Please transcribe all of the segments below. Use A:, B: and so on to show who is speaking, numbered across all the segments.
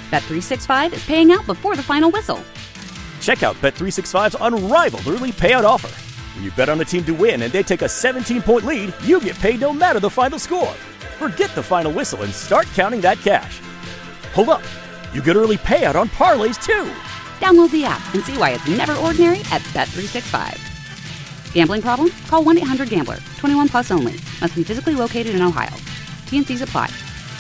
A: Bet365 is paying out before the final whistle.
B: Check out Bet365's unrivaled early payout offer. When you bet on a team to win and they take a 17-point lead, you get paid no matter the final score. Forget the final whistle and start counting that cash. Hold up. You get early payout on parlays, too.
A: Download the app and see why it's never ordinary at Bet365. Gambling problem? Call 1-800-GAMBLER. 21 plus only. Must be physically located in Ohio. T&Cs apply.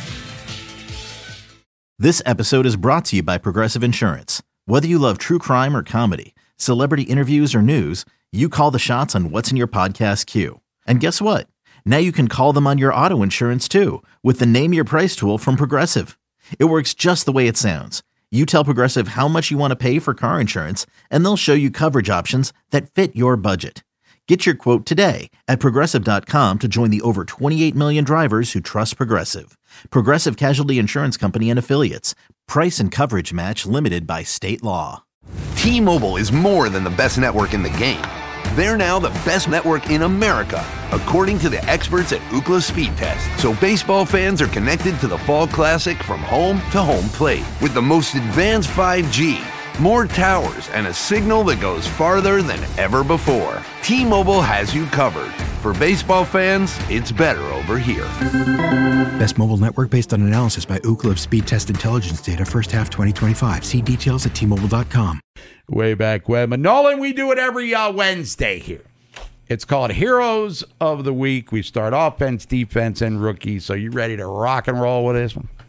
C: This episode is brought to you by Progressive Insurance. Whether you love true crime or comedy, celebrity interviews or news, you call the shots on what's in your podcast queue. And guess what? Now you can call them on your auto insurance too with the Name Your Price tool from Progressive. It works just the way it sounds. You tell Progressive how much you want to pay for car insurance, and they'll show you coverage options that fit your budget. Get your quote today at Progressive.com to join the over 28 million drivers who trust Progressive. Progressive Casualty Insurance Company and Affiliates. Price and coverage match limited by state law.
D: T-Mobile is more than the best network in the game. They're now the best network in America, according to the experts at Ookla Speed Test. So baseball fans are connected to the Fall Classic from home to home plate with the most advanced 5G, more towers, and a signal that goes farther than ever before. T-Mobile has you covered. For baseball fans, it's better over here.
E: Best mobile network based on analysis by Ookla of Speed Test Intelligence data first half 2025. See details at T-Mobile.com.
F: Way back when. But Nolan, we do it every Wednesday here. It's called Heroes of the Week. We start offense, defense, and rookie. So you ready to rock and roll with this one?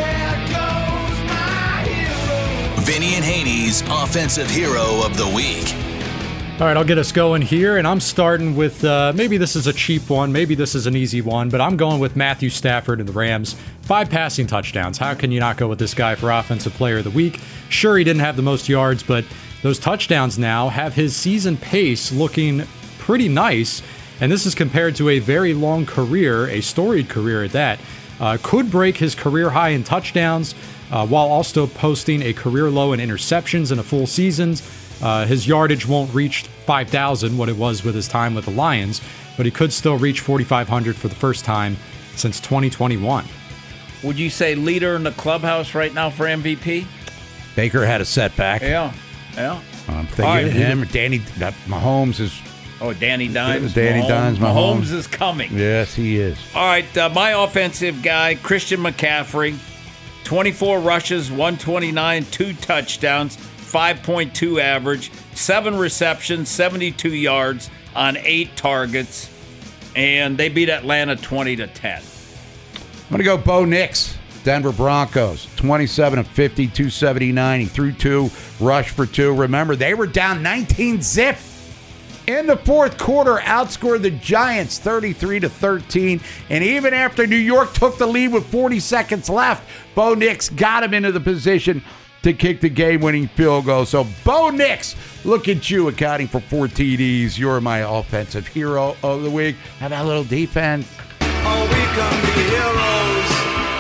G: Vinny and Haney's Offensive Hero of the Week.
H: All right, I'll get us going here, and I'm starting with maybe this is a cheap one, maybe this is an easy one, but I'm going with Matthew Stafford and the Rams. 5 passing touchdowns. How can you not go with this guy for Offensive Player of the Week? Sure, he didn't have the most yards, but those touchdowns now have his season pace looking pretty nice, and this is compared to a very long career, a storied career at that. Could break his career high in touchdowns while also posting a career low in interceptions in a full season. His yardage won't reach 5,000, what it was with his time with the Lions, but he could still reach 4,500 for the first time since 2021.
I: Would you say leader in the clubhouse right now for MVP?
F: Baker had a setback.
I: Yeah.
F: I'm thinking of him. Mahomes is...
I: Oh, Danny Dimes.
F: Danny Dimes.
I: Mahomes is coming.
F: Yes, he is.
I: All right, my offensive guy, Christian McCaffrey, 24 rushes, 129, 2 touchdowns, 5.2 average, 7 receptions, 72 yards on 8 targets, and they beat Atlanta 20-10.
F: I'm going to go Bo Nix, Denver Broncos, 27 of 50, 279. He threw 2, rushed for 2. Remember, they were down 19-zip. In the fourth quarter, outscored the Giants 33-13. And even after New York took the lead with 40 seconds left, Bo Nix got him into the position to kick the game-winning field goal. So, Bo Nix, look at you accounting for 4 TDs. You're my offensive hero of the week. How about a little defense?
J: Oh, we can be heroes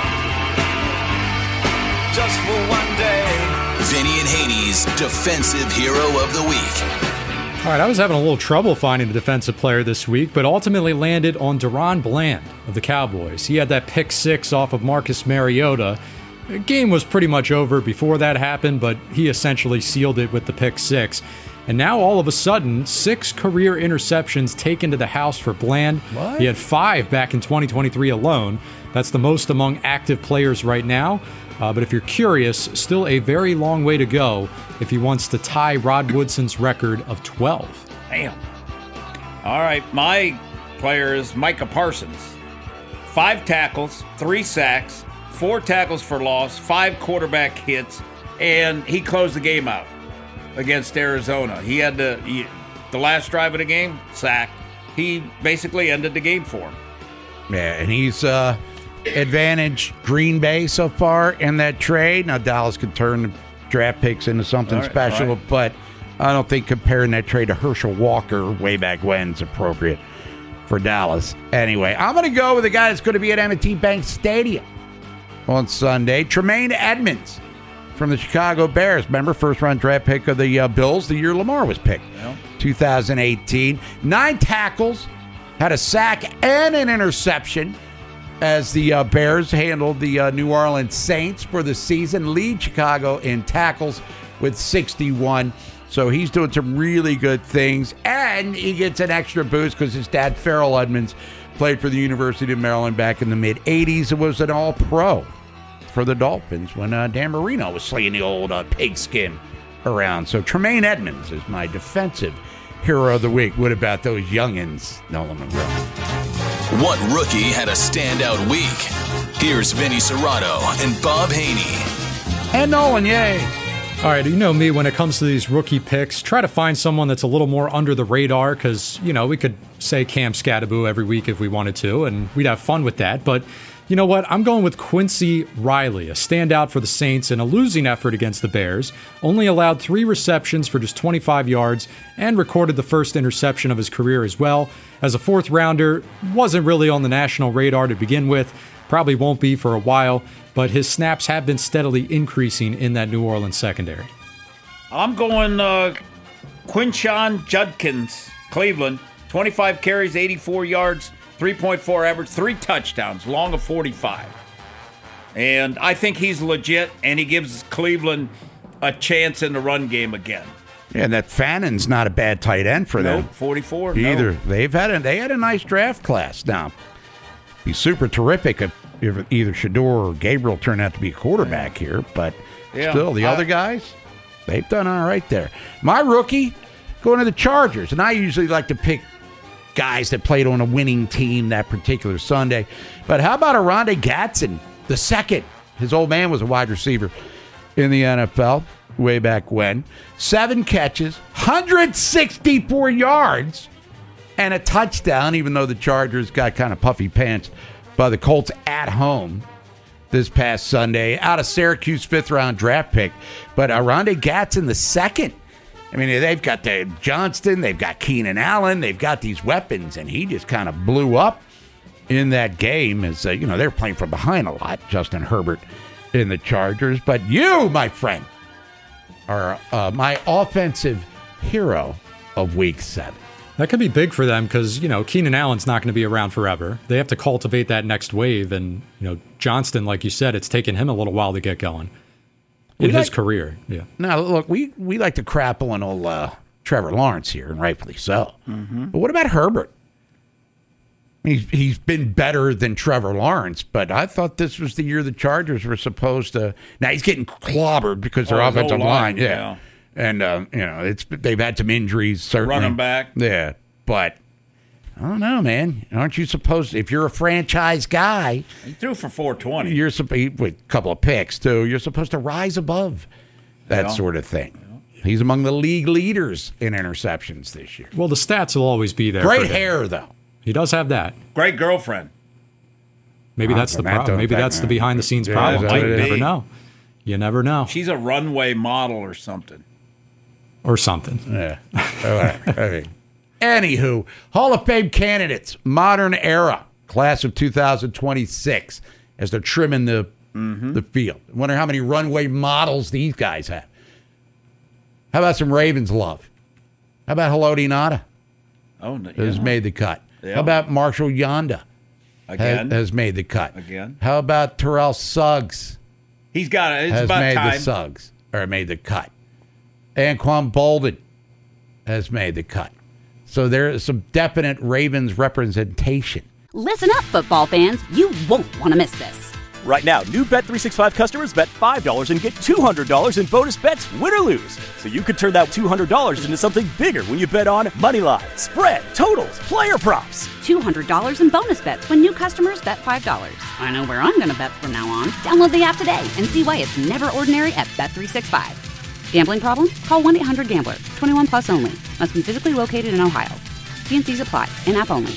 J: just for one day.
G: Vinny and Haney's Defensive Hero of the Week.
H: All right, I was having a little trouble finding a defensive player this week, but ultimately landed on Deron Bland of the Cowboys. He had that pick 6 off of Marcus Mariota. The game was pretty much over before that happened, but he essentially sealed it with the pick 6. And now all of a sudden, 6 career interceptions taken to the house for Bland.
F: What?
H: He had 5 back in 2023 alone. That's the most among active players right now. But if you're curious, still a very long way to go if he wants to tie Rod Woodson's record of 12.
I: Damn. All right, my player is Micah Parsons. 5 tackles, 3 sacks, 4 tackles for loss, 5 quarterback hits, and he closed the game out against Arizona. He had the last drive of the game, sack. He basically ended the game for him.
F: Yeah, and he's advantage Green Bay so far in that trade. Now Dallas could turn the draft picks into something special, but I don't think comparing that trade to Herschel Walker way back when is appropriate for Dallas. Anyway, I'm going to go with the guy that's going to be at M&T Bank Stadium on Sunday, Tremaine Edmonds from the Chicago Bears. Remember, first-round draft pick of the Bills the year Lamar was picked, 2018. 9 tackles, had a sack and an interception. as the Bears handled the New Orleans Saints for the season. Lead Chicago in tackles with 61. So he's doing some really good things. And he gets an extra boost because his dad, Farrell Edmonds, played for the University of Maryland back in the mid-'80s and was an all-pro for the Dolphins when Dan Marino was slinging the old pigskin around. So Tremaine Edmonds is my defensive hero of the week. What about those youngins, Nolan Monroe?
G: What rookie had a standout week? Here's Vinny Serrato and Bob Haney.
F: And Nolan, yay.
H: All right, you know me, when it comes to these rookie picks, try to find someone that's a little more under the radar because, we could say Cam Scattaboo every week if we wanted to, and we'd have fun with that. But you know what? I'm going with Quincy Riley, a standout for the Saints in a losing effort against the Bears. Only allowed 3 receptions for just 25 yards and recorded the first interception of his career as well. As a 4th rounder, wasn't really on the national radar to begin with. Probably won't be for a while, but his snaps have been steadily increasing in that New Orleans secondary.
I: I'm going Quinshon Judkins, Cleveland. 25 carries, 84 yards, 3.4 average, 3 touchdowns, long of 45. And I think he's legit, and he gives Cleveland a chance in the run game again.
F: Yeah, and that Fannon's not a bad tight end for them.
I: 44.
F: Either.
I: No.
F: They had a nice draft class. Now, be super terrific if either Shador or Gabriel turn out to be a quarterback here, but still, the other guys, they've done all right there. My rookie, going to the Chargers, and I usually like to pick guys that played on a winning team that particular Sunday, but how about Oronde Gadsden, the second? His old man was a wide receiver in the NFL way back when. 7 catches, 164 yards, and a touchdown, even though the Chargers got kind of puffy pants by the Colts at home this past Sunday. Out of Syracuse, 5th-round draft pick. But Oronde Gadsden the second. I mean, they've got the Johnston, they've got Keenan Allen, they've got these weapons, and he just kind of blew up in that game as, they're playing from behind a lot, Justin Herbert in the Chargers. But you, my friend, are my offensive hero of Week 7.
H: That could be big for them because, Keenan Allen's not going to be around forever. They have to cultivate that next wave. And, Johnston, like you said, it's taken him a little while to get going in his career. Yeah.
F: Now, look, we like to crap on old Trevor Lawrence here, and rightfully so. Mm-hmm. But what about Herbert? He's been better than Trevor Lawrence, but I thought this was the year the Chargers were supposed to. Now, he's getting clobbered because their offensive line. Yeah. And, they've had some injuries, certainly.
I: Running back.
F: Yeah, but I don't know, man. Aren't you supposed to, if you're a franchise guy.
I: He threw for 420.
F: You're with a couple of picks, too. You're supposed to rise above that sort of thing. Yeah. He's among the league leaders in interceptions this year.
H: Well, the stats will always be there.
F: Great hair, though.
H: He does have that.
I: Great girlfriend.
H: Maybe that's the problem. Maybe that's the behind-the-scenes problem. You never know. You never know.
I: She's a runway model or something.
F: Yeah. All right. Anywho, Hall of Fame candidates, modern era, class of 2026, as they're trimming the field. I wonder how many runway models these guys have. How about some Ravens love? How about Haloti Ngata? Has made the cut. Yeah. How about Marshall Yanda?
I: Again.
F: Has made the cut.
I: Again.
F: How about Terrell Suggs?
I: He's got it. It's
F: has
I: about
F: made
I: time.
F: the Suggs, or made the cut. Anquan Bolden has made the cut. So there is some definite Ravens representation.
A: Listen up, football fans. You won't want to miss this.
B: Right now, new Bet365 customers bet $5 and get $200 in bonus bets, win or lose. So you could turn that $200 into something bigger when you bet on moneyline, spread, totals, player props.
A: $200 in bonus bets when new customers bet $5. I know where I'm going to bet from now on. Download the app today and see why it's never ordinary at Bet365. Gambling problem? Call 1-800-GAMBLER. 21 plus only. Must be physically located in Ohio. T&Cs apply. In-app only.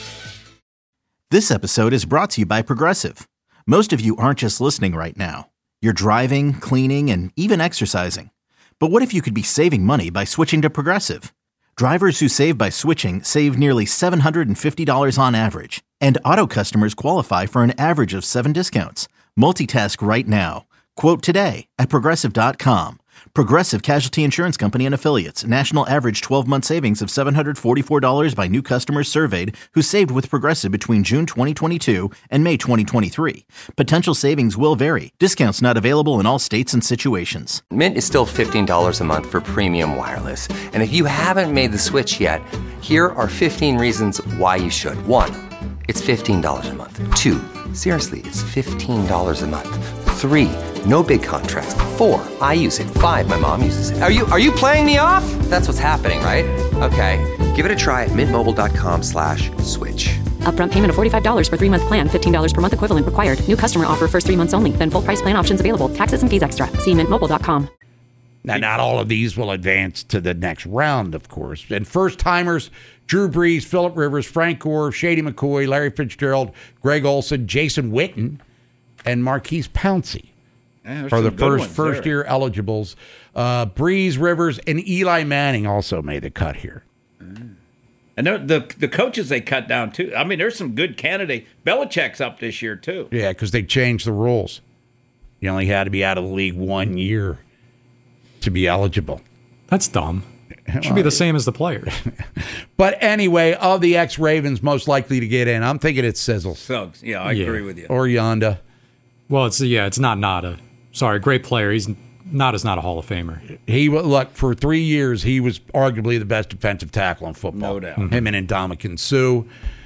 C: This episode is brought to you by Progressive. Most of you aren't just listening right now. You're driving, cleaning, and even exercising. But what if you could be saving money by switching to Progressive? Drivers who save by switching save nearly $750 on average. And auto customers qualify for an average of 7 discounts. Multitask right now. Quote today at Progressive.com. Progressive Casualty Insurance Company and Affiliates. National average 12-month savings of $744 by new customers surveyed who saved with Progressive between June 2022 and May 2023. Potential savings will vary. Discounts not available in all states and situations.
K: Mint is still $15 a month for premium wireless. And if you haven't made the switch yet, here are 15 reasons why you should. 1, it's $15 a month. 2, seriously, it's $15 a month. 3, no big contracts. 4, I use it. 5, my mom uses it. Are you playing me off? That's what's happening, right? Okay, give it a try at mintmobile.com/switch.
L: Upfront payment of $45 for 3-month plan, $15 per month equivalent required. New customer offer first 3 months only. Then full price plan options available. Taxes and fees extra. See mintmobile.com.
F: Now, not all of these will advance to the next round, of course. And first-timers, Drew Brees, Phillip Rivers, Frank Gore, Shady McCoy, Larry Fitzgerald, Greg Olsen, Jason Witten, and Marquise Pouncey are the first-year eligibles. Brees, Rivers, and Eli Manning also made the cut here.
I: And the coaches they cut down, too. I mean, there's some good candidates. Belichick's up this year, too.
F: Yeah, because they changed the rules. You only had to be out of the league 1 year to be eligible.
H: That's dumb. It should be the same as the players.
F: But anyway, of the ex-Ravens most likely to get in, I'm thinking it's Sizzle.
I: Suggs. Yeah, I agree with you.
F: Or Yonda.
H: Well, it's not Nada. Sorry, great player. Nada's not a Hall of Famer.
F: Look, for 3 years, he was arguably the best defensive tackle in football.
I: No doubt.
F: Mm-hmm. Him and Ndamukong Suh.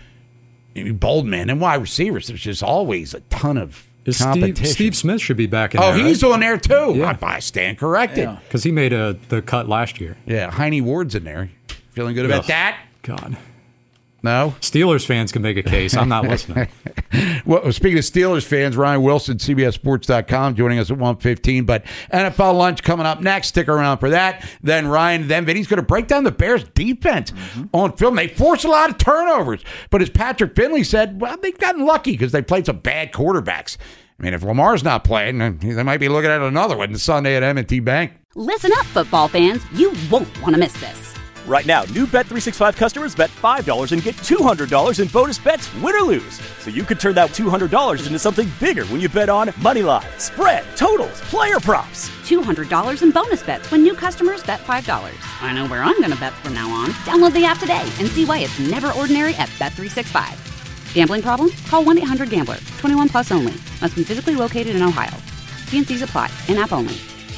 F: Boldman and wide receivers. There's just always a ton of competition.
H: Steve Smith should be back in there.
F: He's on there too.
H: Yeah.
F: I stand corrected.
H: Because he made the cut last year.
F: Yeah, Heine Ward's in there. Feeling good about that?
H: God.
F: No?
H: Steelers fans can make a case. I'm not listening.
F: Well, speaking of Steelers fans, Ryan Wilson, CBSSports.com, joining us at 1:15. But NFL lunch coming up next. Stick around for that. Then Vinny's going to break down the Bears' defense on film. They force a lot of turnovers. But as Patrick Finley said, well, they've gotten lucky because they played some bad quarterbacks. I mean, if Lamar's not playing, they might be looking at another one Sunday at M&T Bank.
A: Listen up, football fans. You won't want to miss this.
B: Right now, new Bet365 customers bet $5 and get $200 in bonus bets, win or lose. So you could turn that $200 into something bigger when you bet on moneyline, spread, totals, player props.
A: $200 in bonus bets when new customers bet $5. I know where I'm going to bet from now on. Download the app today and see why it's never ordinary at Bet365. Gambling problem? Call 1-800-GAMBLER. 21 plus only. Must be physically located in Ohio. T&Cs apply. In-app only.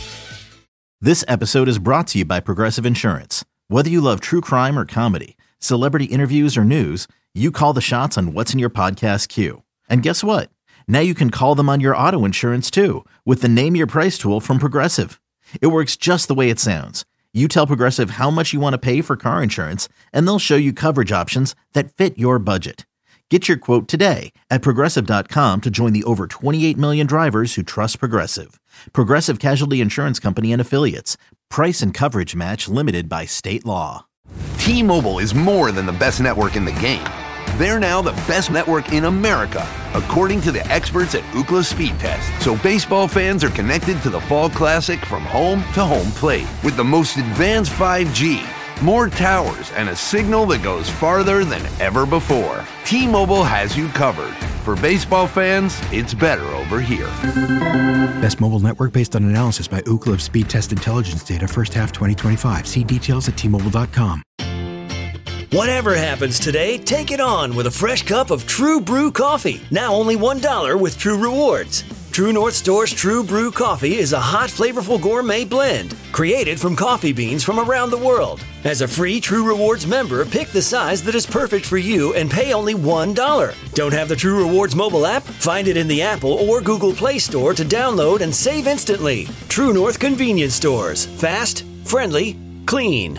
C: This episode is brought to you by Progressive Insurance. Whether you love true crime or comedy, celebrity interviews or news, you call the shots on what's in your podcast queue. And guess what? Now you can call them on your auto insurance too with the Name Your Price tool from Progressive. It works just the way it sounds. You tell Progressive how much you want to pay for car insurance, and they'll show you coverage options that fit your budget. Get your quote today at Progressive.com to join the over 28 million drivers who trust Progressive. Progressive Casualty Insurance Company and Affiliates. Price and coverage match limited by state law.
D: T-Mobile is more than the best network in the game. They're now the best network in America, according to the experts at Ookla Speed Test. So baseball fans are connected to the Fall Classic from home to home plate with the most advanced 5G, more towers, and a signal that goes farther than ever before. T-Mobile has you covered. For baseball fans, it's better over here.
E: Best mobile network based on analysis by Ookla Speed Test Intelligence data first half 2025. See details at T-Mobile.com.
M: Whatever happens today, take it on with a fresh cup of True Brew coffee. Now only $1 with True Rewards. True North Store's True Brew coffee is a hot, flavorful gourmet blend created from coffee beans from around the world. As a free True Rewards member, pick the size that is perfect for you and pay only $1. Don't have the True Rewards mobile app? Find it in the Apple or Google Play Store to download and save instantly. True North Convenience Stores. Fast, friendly, clean.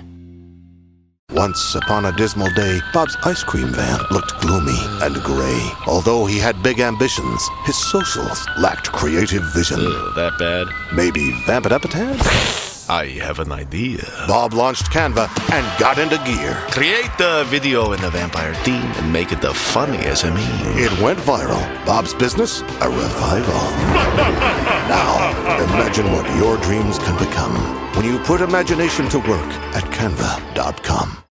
N: Once upon a dismal day, Bob's ice cream van looked gloomy and gray. Although he had big ambitions, his socials lacked creative vision.
O: That bad?
N: Maybe vamp it up a tad?
O: I have an idea.
N: Bob launched Canva and got into gear.
O: Create the video in the vampire theme and make it the funniest SME.
N: It went viral. Bob's business, a revival. Now, imagine what your dreams can become when you put imagination to work at Canva.com.